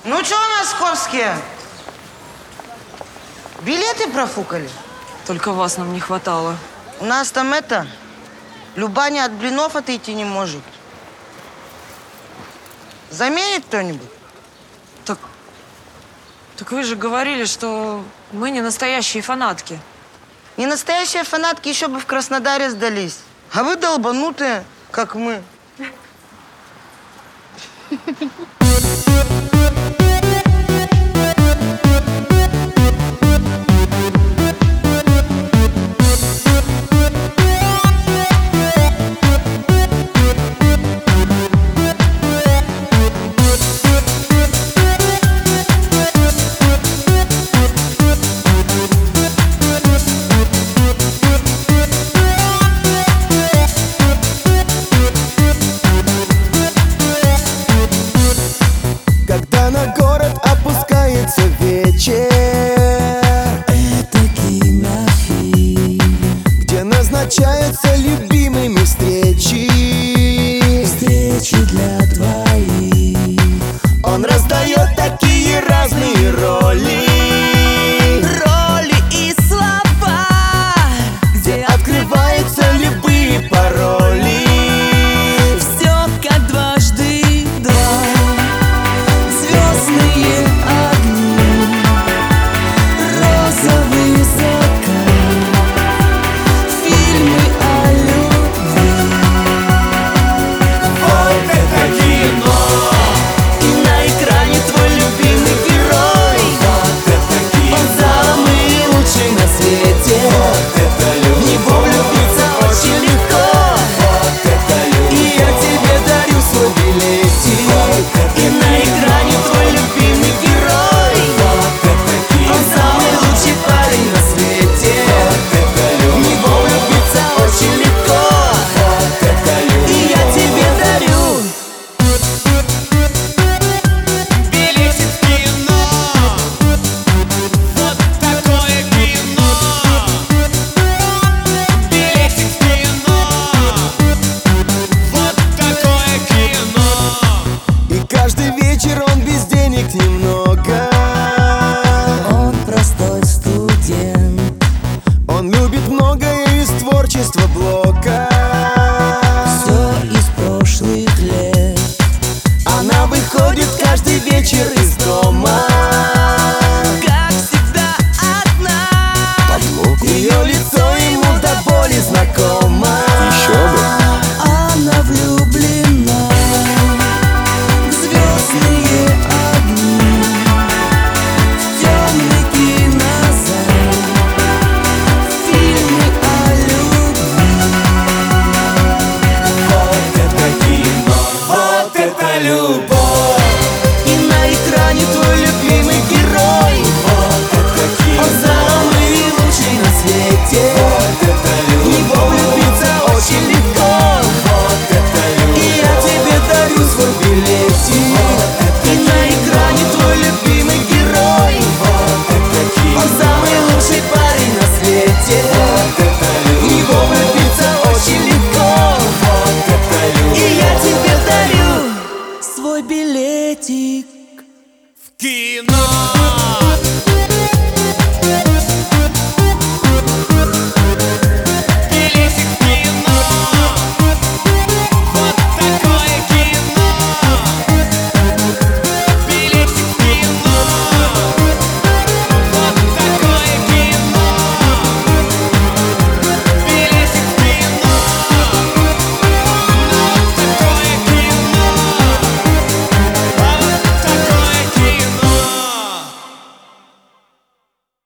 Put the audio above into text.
Ну что, московские, билеты профукали? Только вас нам не хватало. У нас там Любаня от блинов отойти не может. Заменит кто-нибудь? Так вы же говорили, что мы не настоящие фанатки. Не настоящие фанатки еще бы в Краснодаре сдались. А вы долбанутые, как мы. Когда на город опускается вечер, это кинофильм, где назначаются любимыми встречи. Встречи для двоих. Он раздает такие разные роли. Роли и слова, где открываются любые пароли. Все как дважды два. Звездные огни, розовый закат, фильмы о любви. Вот это кино! И на экране твой любимый герой. Вот это кино! Он самый лучший на свете. Вот это любовь! В него влюбиться очень легко. Вот это любовь! И я тебе дарю свой билетик. Вот это и на экране твой любимый герой. Вот это кино! Он самый лучший парень на свете. Вот это любовь! В него влюбиться очень легко. Вот это любовь! И я тебе дарю Билетик в кино. Вот такое кино. Билетик в кино. Вот такое кино. И каждый вечер он без денег немного. Он простой студент. Он любит многое из творчества Блока. Все из прошлых лет. Она выходит каждый вечер из дома. Как всегда одна. Ее лицо ему до боли знакомо. Еще бы. Она влюблена в звездные огни, в темный кинозал, в фильмы о любви. Вот это кино, вот это любовь. И на экране твой любимый герой. Вот это кино, он самый лучший на свете. Вот это любовь, в него влюбиться очень легко. Вот это любовь, и я тебе дарю свой билетик. Вот это и на экране твой любимый герой. Вот это кино, он самый лучший парень на свете. Вот это любовь, в него влюбиться очень легко. Вот это любовь, и я тебе дарю свой билетик. В кино.